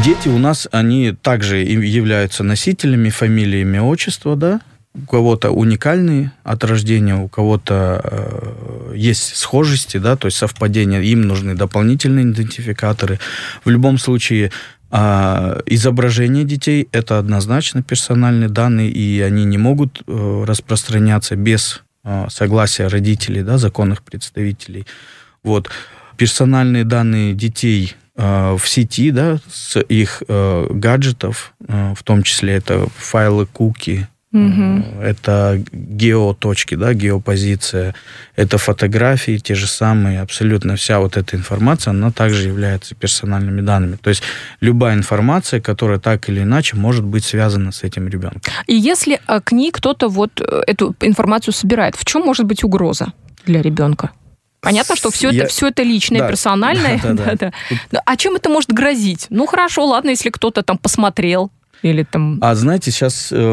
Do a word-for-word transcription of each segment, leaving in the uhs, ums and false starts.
Дети у нас, они также являются носителями фамилии, имя, отчества, да. У кого-то уникальные от рождения, у кого-то э, есть схожести, да, то есть совпадения, им нужны дополнительные идентификаторы. В любом случае, э, изображение детей – это однозначно персональные данные, и они не могут э, распространяться без э, согласия родителей, да, законных представителей. Вот. Персональные данные детей э, в сети, да, с их э, гаджетов, э, в том числе это файлы, куки, Mm-hmm. это геоточки, да, геопозиция, это фотографии, те же самые, абсолютно вся вот эта информация, она также является персональными данными. То есть любая информация, которая так или иначе может быть связана с этим ребенком. И если к ней кто-то вот эту информацию собирает, в чем может быть угроза для ребенка? Понятно, что все, Я... это, все это личное, да. персональное. Да, да, да. Да. А чем это может грозить? Ну, хорошо, ладно, если кто-то там посмотрел. Или там... А знаете, сейчас э,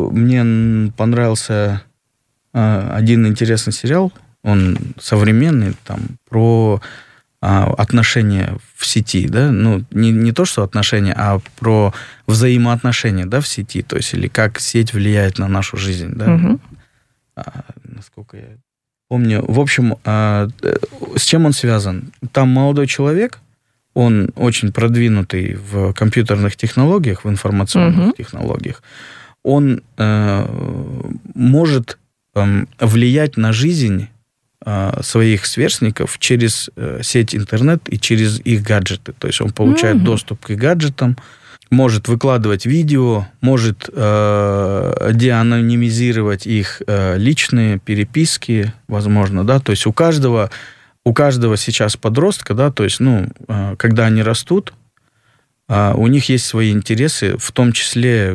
мне понравился э, один интересный сериал, он современный, там, про э, отношения в сети, да, ну, не, не то, что отношения, а про взаимоотношения, да, в сети, то есть, или как сеть влияет на нашу жизнь, да, угу. а, насколько я помню. В общем, э, с чем он связан? Там молодой человек, он очень продвинутый в компьютерных технологиях, в информационных uh-huh. технологиях. Он э, может э, влиять на жизнь э, своих сверстников через э, сеть интернет и через их гаджеты. То есть он получает uh-huh. доступ к их гаджетам, может выкладывать видео, может э, деанонимизировать их э, личные переписки, возможно, да. То есть у каждого У каждого сейчас подростка, да, то есть, ну, когда они растут, у них есть свои интересы, в том числе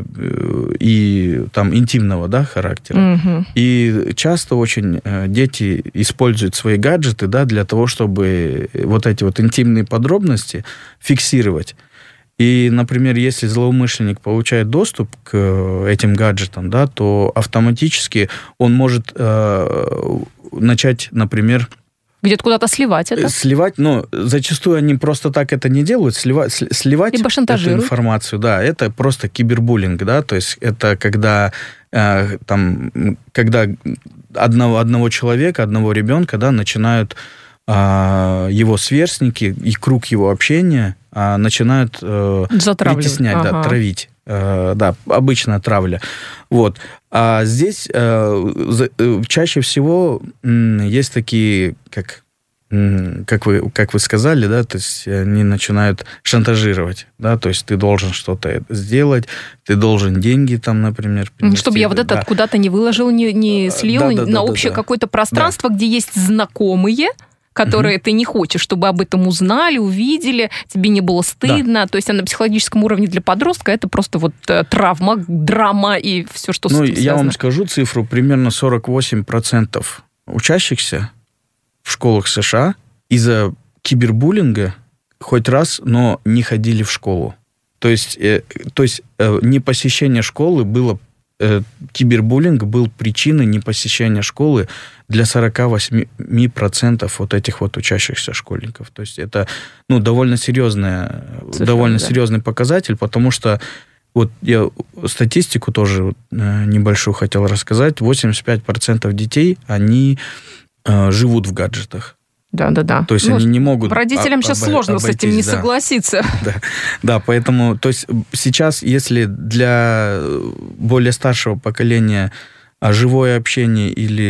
и там интимного, да, характера. Mm-hmm. И часто очень дети используют свои гаджеты, да, для того, чтобы вот эти вот интимные подробности фиксировать. И, например, если злоумышленник получает доступ к этим гаджетам, да, то автоматически он может э, начать, например, где-то куда-то сливать это? Сливать, но зачастую они просто так это не делают. Сливать, сливать эту информацию, да, это просто кибербуллинг, да, то есть это когда, э, там, когда одного, одного человека, одного ребенка, да, начинают э, его сверстники и круг его общения э, начинают э, притеснять, ага. да, травить. Э, да, обычная травля. Вот. А здесь э, э, чаще всего э, есть такие, как, э, как, вы, как вы сказали, да, то есть они начинают шантажировать, да, то есть ты должен что-то сделать, ты должен деньги там, например, принести. Чтобы я вот это да. куда-то не выложил, не, не слил да, да, на да, общее да, какое-то пространство, да. где есть знакомые, которые угу. ты не хочешь, чтобы об этом узнали, увидели, тебе не было стыдно. Да. То есть на психологическом уровне для подростка это просто вот травма, драма и все, что ну, с этим связано. Я вам скажу цифру. Примерно сорок восемь процентов учащихся в школах США из-за кибербуллинга хоть раз, но не ходили в школу. То есть, э, то есть э, непосещение школы было... Э, кибербуллинг был причиной непосещения школы для сорок восемь процентов вот этих вот учащихся школьников. То есть это, ну, довольно серьезная, Цифра, довольно да. серьезный показатель, потому что вот я статистику тоже небольшую хотел рассказать. восемьдесят пять процентов детей, они э, живут в гаджетах. Да, да, да. То есть ну, они не могут... Родителям об, сейчас об, сложно обойтись, с этим не да. согласиться. Да. да, поэтому то есть сейчас, если для более старшего поколения живое общение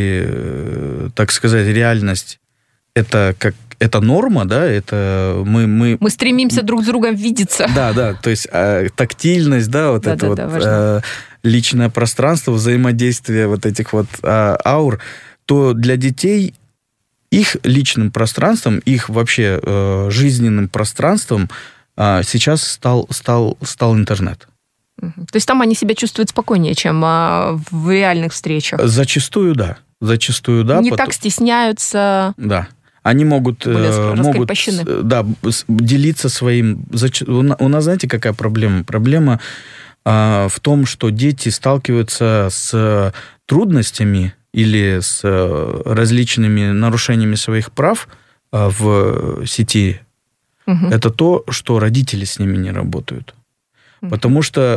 или, так сказать, реальность, это как это норма, да, это мы... Мы, мы стремимся друг с другом видеться. Да, да, то есть э, тактильность, да, вот да, это да, вот да, э, личное пространство, взаимодействие вот этих вот э, аур, то для детей... Их личным пространством, их вообще э, жизненным пространством э, сейчас стал, стал, стал интернет. То есть там они себя чувствуют спокойнее, чем э, в реальных встречах? Зачастую, да. Зачастую, да. Не потом... так стесняются. Да. Они могут, э, могут да, делиться своим... У нас, знаете, какая проблема? Проблема э, в том, что дети сталкиваются с трудностями или с различными нарушениями своих прав в сети, Угу. Это то, что родители с ними не работают. Угу. Потому что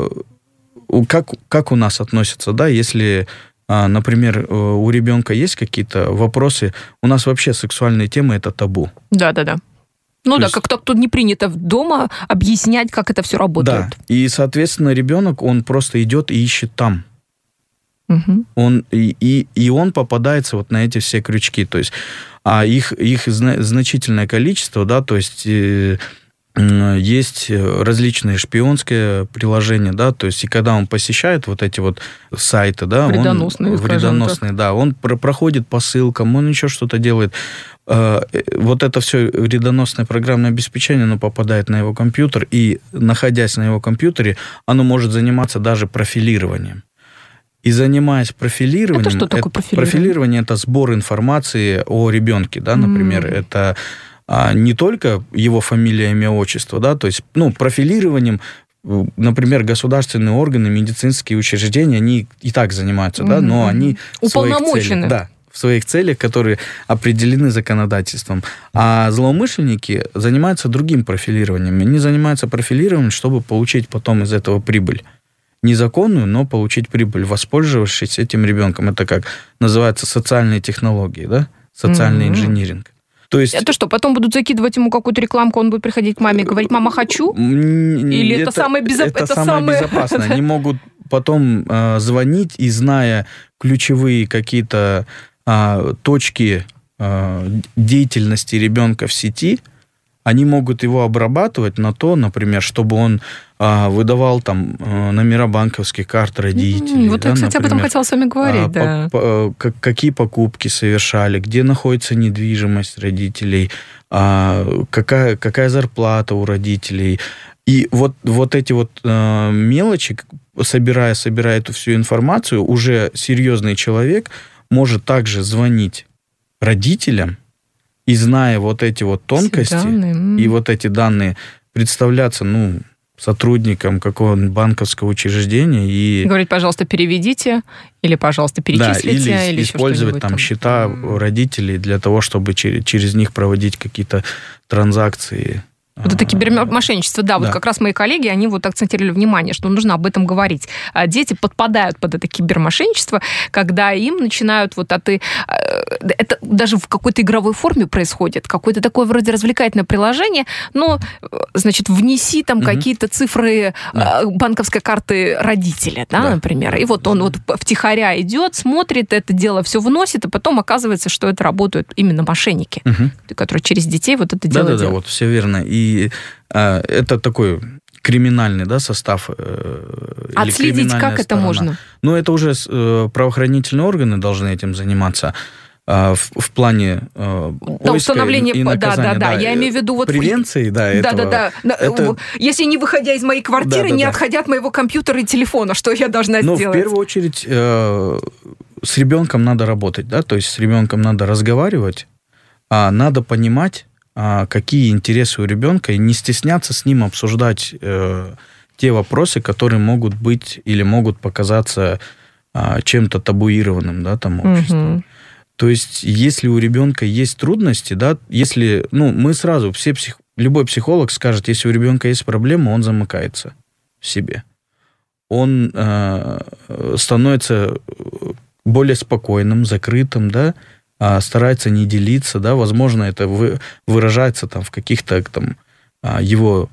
э, как, как у нас относятся, да, если, э, например, у ребенка есть какие-то вопросы, у нас вообще сексуальные темы – это табу. Да-да-да. Ну То да, есть... как-то тут не принято дома объяснять, как это все работает. Да, и, соответственно, ребенок, он просто идет и ищет там. Угу. Он, и, и, и он попадается вот на эти все крючки. То есть, а их, их значительное количество, да, то есть э, э, есть различные шпионские приложения, да, то есть и когда он посещает вот эти вот сайты, да, вредоносные, он, вредоносные, да, он про- проходит по ссылкам, он еще что-то делает. Вот это все вредоносное программное обеспечение, оно попадает на его компьютер, и, находясь на его компьютере, оно может заниматься даже профилированием. И занимаясь профилированием... Это что такое профилирование? Профилирование – это сбор информации о ребенке, да, например, mm. это а, не только его фамилия, имя, отчество, да, то есть, ну, профилированием, например, государственные органы, медицинские учреждения, они и так занимаются, mm-hmm. да, но они... Уполномочены. Да, в своих целях, которые определены законодательством. А злоумышленники занимаются другим профилированием. Они занимаются профилированием, чтобы получить потом из этого прибыль. Незаконную, но получить прибыль, воспользовавшись этим ребенком. Это как называется социальные технологии, да? Социальный mm-hmm. инжиниринг. То есть... Это что, потом будут закидывать ему какую-то рекламку, он будет приходить к маме и говорить: «Мама, хочу»? Или это, это самое, безо... это это самое самое... безопасное? Они могут потом э, звонить и, зная ключевые какие-то э, точки э, деятельности ребенка в сети, они могут его обрабатывать на то, например, чтобы он а, выдавал там а, номера банковских карт родителей. Mm, вот да, я, кстати, например, об этом хотела с вами говорить, а, да. По, по, как, какие покупки совершали, где находится недвижимость родителей, а, какая, какая зарплата у родителей. И вот, вот эти вот а, мелочи, собирая, собирая эту всю информацию, уже серьезный человек может также звонить родителям, и зная вот эти вот тонкости и вот эти данные, представляться, ну, сотрудникам какого-нибудь банковского учреждения и... Говорить: пожалуйста, переведите, или, пожалуйста, перечислите, да, или, или использовать там, там счета mm. родителей для того, чтобы через, через них проводить какие-то транзакции. Вот это кибермошенничество, да, вот да. Как раз мои коллеги, они вот акцентировали внимание, что нужно об этом говорить. Дети подпадают под это кибермошенничество, когда им начинают вот, а ты... Это даже в какой-то игровой форме происходит, какое-то такое вроде развлекательное приложение, но, значит, внеси там угу. какие-то цифры да. банковской карты родителя, да, да, например, и вот он вот втихаря идет, смотрит, это дело все вносит, и потом оказывается, что это работают именно мошенники, угу. которые через детей вот это дело делают. Да-да-да, вот все верно. И И э, это такой криминальный, да, состав. Э, Отследить как это сторона. можно? Ну, это уже э, правоохранительные органы должны этим заниматься э, в, в плане э, да, установления, и, и наказания. Да, да, да, я имею в виду вот... Превенции, да, этого. Да, да, да. Это... Если не выходя из моей квартиры, да, да, не да. отходя от моего компьютера и телефона, что я должна ну, сделать? В первую очередь э, с ребенком надо работать, да, то есть с ребенком надо разговаривать, а надо понимать, какие интересы у ребенка, и не стесняться с ним обсуждать э, те вопросы, которые могут быть или могут показаться э, чем-то табуированным, да, там, обществом. Угу. То есть, если у ребенка есть трудности, да, если, ну, мы сразу, все псих, любой психолог скажет, если у ребенка есть проблема, он замыкается в себе. Он э, становится более спокойным, закрытым, да, старается не делиться, да, возможно, это вы, выражается там в каких-то там его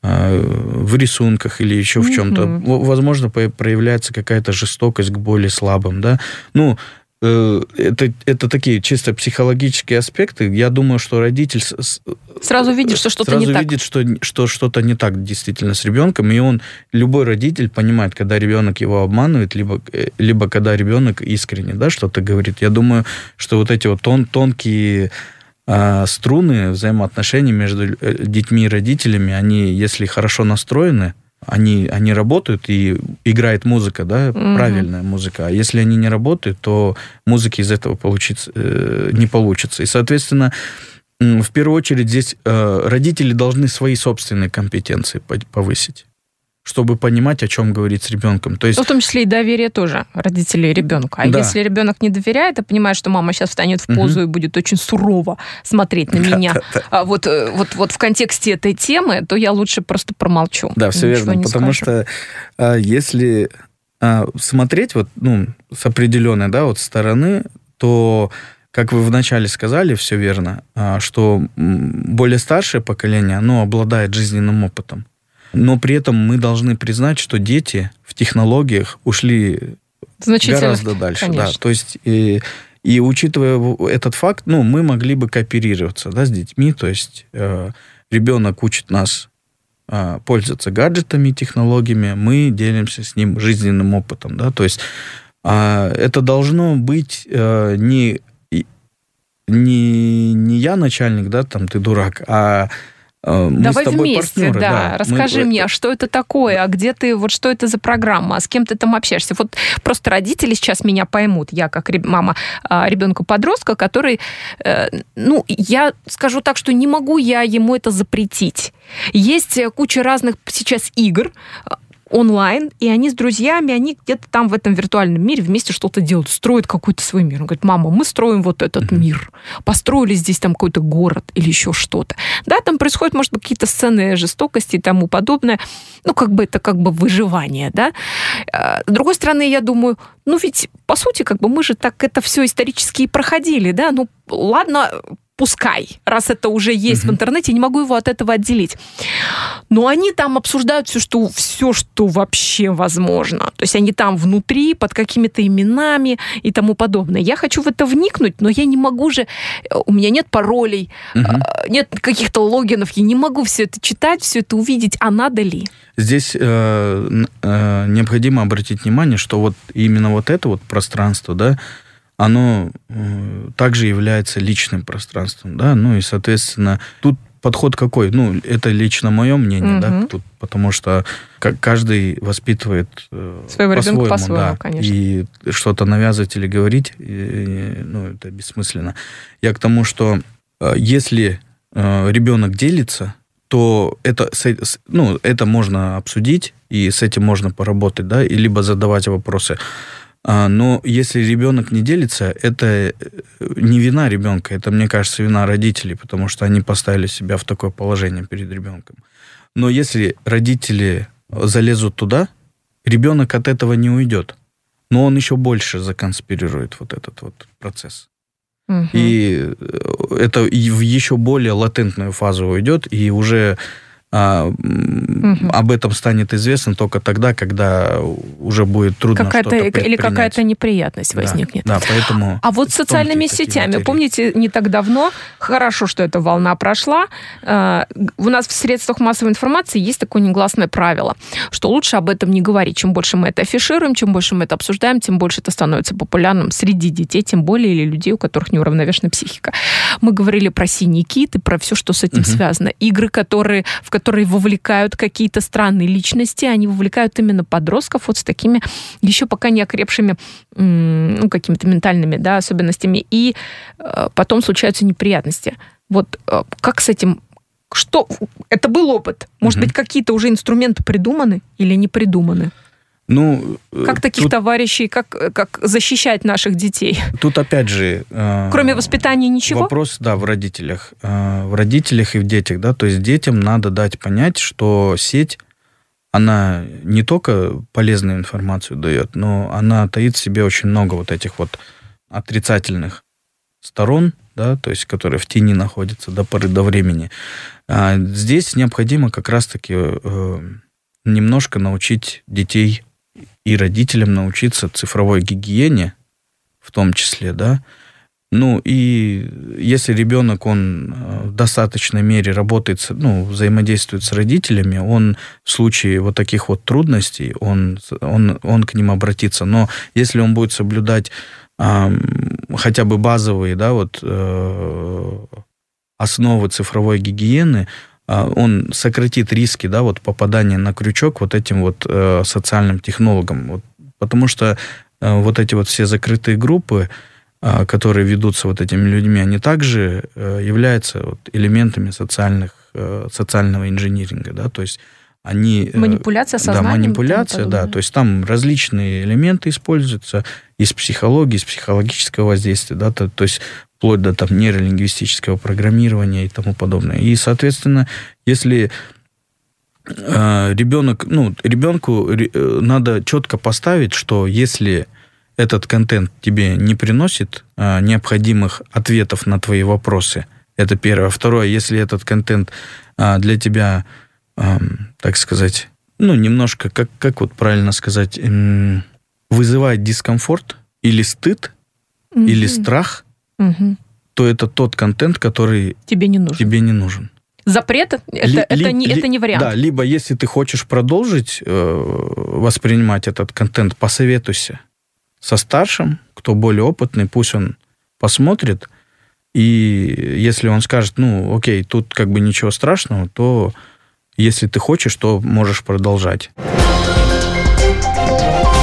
в рисунках или еще в чем-то. Mm-hmm. Возможно, проявляется какая-то жестокость к более слабым, да. Ну, это, это такие чисто психологические аспекты. Я думаю, что родитель сразу видит, что что-то не так. Сразу видит, что, что что-то не так действительно с ребенком, и он, любой родитель понимает, когда ребенок его обманывает, либо, либо когда ребенок искренне, да, что-то говорит. Я думаю, что вот эти вот тон, тонкие э, струны взаимоотношений между детьми и родителями, они, если хорошо настроены, Они, они работают, и играет музыка, да, mm-hmm. правильная музыка. А если они не работают, то музыки из этого получится, э, не получится. И, соответственно, э, в первую очередь здесь э, родители должны свои собственные компетенции повысить. чтобы понимать, о чем говорить с ребенком. То есть... Ну, в том числе и доверие тоже родителей ребенка. А да. если ребенок не доверяет и понимает, что мама сейчас встанет в позу угу. и будет очень сурово смотреть на меня, а вот, вот, вот в контексте этой темы, то я лучше просто промолчу. Да, все верно, потому скажу. что если смотреть вот, ну, с определенной, да, вот стороны, то, как вы вначале сказали, все верно, что более старшее поколение, оно обладает жизненным опытом. Но при этом мы должны признать, что дети в технологиях ушли гораздо дальше. Да. То есть, и, и учитывая этот факт, ну, мы могли бы кооперироваться, да, с детьми. То есть э, ребенок учит нас э, пользоваться гаджетами, технологиями, мы делимся с ним жизненным опытом. Да. То есть э, это должно быть э, не, не, не я начальник, да, там, ты дурак, а мы Давай с тобой вместе, партнеры, да. да. Расскажи мы... мне, а что это такое, а где ты, вот что это за программа, а с кем ты там общаешься? Вот просто родители сейчас меня поймут, я как мама ребенка-подростка, который, ну, я скажу так, что не могу я ему это запретить. Есть куча разных сейчас игр, онлайн, и они с друзьями, они где-то там в этом виртуальном мире вместе что-то делают, строят какой-то свой мир. Он говорит, мама, мы строим вот этот mm-hmm. мир. Построили здесь там какой-то город или еще что-то. Да, там происходят, может быть, какие-то сцены жестокости и тому подобное. Ну, как бы это как бы выживание, да. С другой стороны, я думаю, ну ведь, по сути, как бы мы же так это все исторически и проходили, да. Ну, ладно, пускай, раз это уже есть mm-hmm. в интернете, не могу его от этого отделить. Но они там обсуждают все что, все, что вообще возможно. То есть они там внутри, под какими-то именами и тому подобное. Я хочу в это вникнуть, но я не могу же... У меня нет паролей, mm-hmm. нет каких-то логинов, я не могу все это читать, все это увидеть. А надо ли? Здесь э, э, необходимо обратить внимание, что вот именно вот это вот пространство, да, оно э, также является личным пространством, да, ну и, соответственно, тут подход какой? Ну, это лично мое мнение, угу. да, тут, потому что каждый воспитывает э, своего по-своему, ребенка по-своему, да, конечно. И что-то навязывать или говорить, и, ну, это бессмысленно. Я к тому, что э, если э, ребенок делится, то это, ну, это можно обсудить, и с этим можно поработать, да, и либо задавать вопросы. Но если ребенок не делится, это не вина ребенка, это, мне кажется, вина родителей, потому что они поставили себя в такое положение перед ребенком. Но если родители залезут туда, ребенок от этого не уйдет, но он еще больше законспирирует вот этот вот процесс. Угу. И это в еще более латентную фазу уйдет, и уже а, угу. об этом станет известно только тогда, когда уже будет трудно какая-то, что-то предпринять. Или какая-то неприятность возникнет. Да, да, поэтому... А вот с социальными сетями, материи. Помните, не так давно, хорошо, что эта волна прошла, у нас в средствах массовой информации есть такое негласное правило, что лучше об этом не говорить. Чем больше мы это афишируем, чем больше мы это обсуждаем, тем больше это становится популярным среди детей, тем более или людей, у которых неуравновешенная психика. Мы говорили про синий кит и про все, что с этим угу. связано. Игры, которые, в которые вовлекают какие-то странные личности, они вовлекают именно подростков вот с такими еще пока не окрепшими ну, какими-то ментальными да, особенностями. И э, потом случаются неприятности. Вот э, как с этим... Что? Это был опыт. Может угу. быть, какие-то уже инструменты придуманы или не придуманы? Ну, как таких тут, товарищей, как, как защищать наших детей? Тут опять же... Э, Кроме воспитания ничего? Вопрос, да, в родителях. Э, в родителях и в детях, да. То есть детям надо дать понять, что сеть, она не только полезную информацию дает, но она таит в себе очень много вот этих вот отрицательных сторон, да, то есть которые в тени находятся до поры до времени. А здесь необходимо как раз-таки э, немножко научить детей и родителям научиться цифровой гигиене, в том числе, да. Ну, и если ребенок, он в достаточной мере работает, ну, взаимодействует с родителями, он в случае вот таких вот трудностей, он, он, он к ним обратится. Но если он будет соблюдать э, хотя бы базовые, да, вот, э, основы цифровой гигиены, он сократит риски, да, вот попадания на крючок вот этим вот э, социальным технологам. Вот, потому что э, вот эти вот все закрытые группы, э, которые ведутся вот этими людьми, они также э, являются вот элементами социальных, э, социального инжиниринга, да, то есть они... Манипуляция сознанием. Да, манипуляция, да. То есть там различные элементы используются из психологии, из психологического воздействия, да, то, то есть вплоть до там нейролингвистического программирования и тому подобное. И, соответственно, если э, ребенок, ну, ребенку надо четко поставить, что если этот контент тебе не приносит э, необходимых ответов на твои вопросы, это первое. Второе, если этот контент э, для тебя, э, так сказать, ну, немножко, как, как вот правильно сказать, э, вызывает дискомфорт или стыд, mm-hmm. или страх, mm-hmm. то это тот контент, который тебе не нужен. Тебе не нужен. Запрет это, ли, это, не, ли, это не вариант. Да, либо если ты хочешь продолжить э, воспринимать этот контент, посоветуйся со старшим, кто более опытный, пусть он посмотрит, и если он скажет, ну, окей, тут как бы ничего страшного, то если ты хочешь, то можешь продолжать.